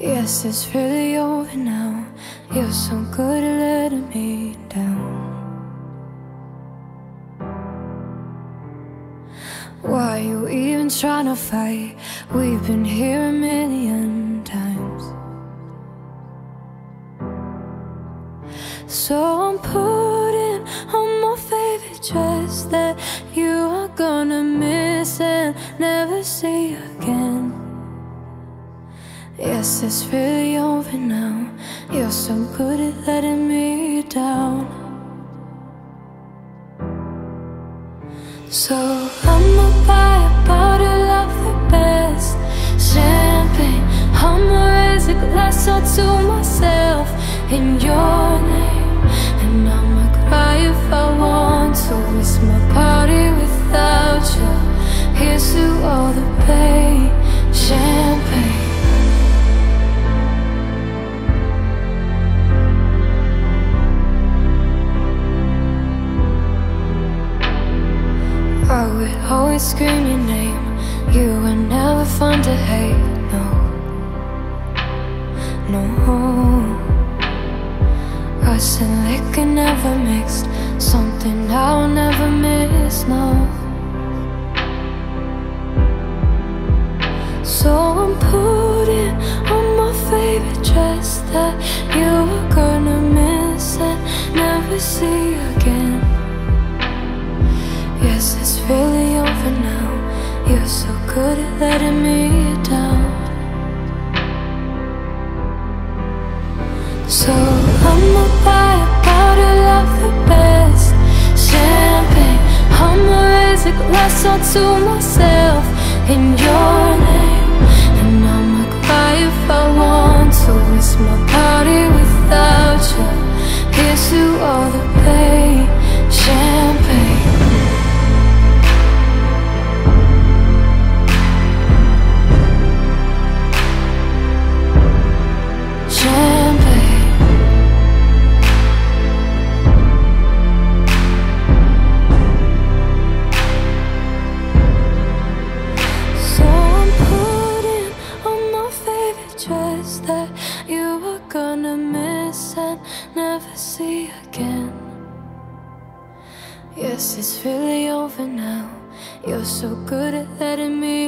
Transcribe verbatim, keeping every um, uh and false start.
Yes, it's really over now. You're so good at letting me down. Why you even trying to fight? We've been here a million times. So I'm putting on my favorite dress that you are gonna miss and never see again. Yes, it's really over now. You're so good at letting me down. So I'ma buy a bottle of the best champagne. I'ma raise a glass up to myself in your name, and I'ma cry if I want to. It's my party without you. Here's to all the pain. Champagne. I would always scream your name. You were never fun to hate, no, no. Us and liquor never mixed, something I'll never miss, no. So I'm putting on my favorite dress that you were gonna miss and never see again. Yes, it's really over now. You're so good at letting me down. So I'ma buy a bottle of the best champagne. I'ma raise a glass up to myself in your name, and I'ma cry if I want to. It's my party without you. Here's to all the pain. Champagne. That you were gonna miss and never see again. Yes, it's really over now. You're so good at letting me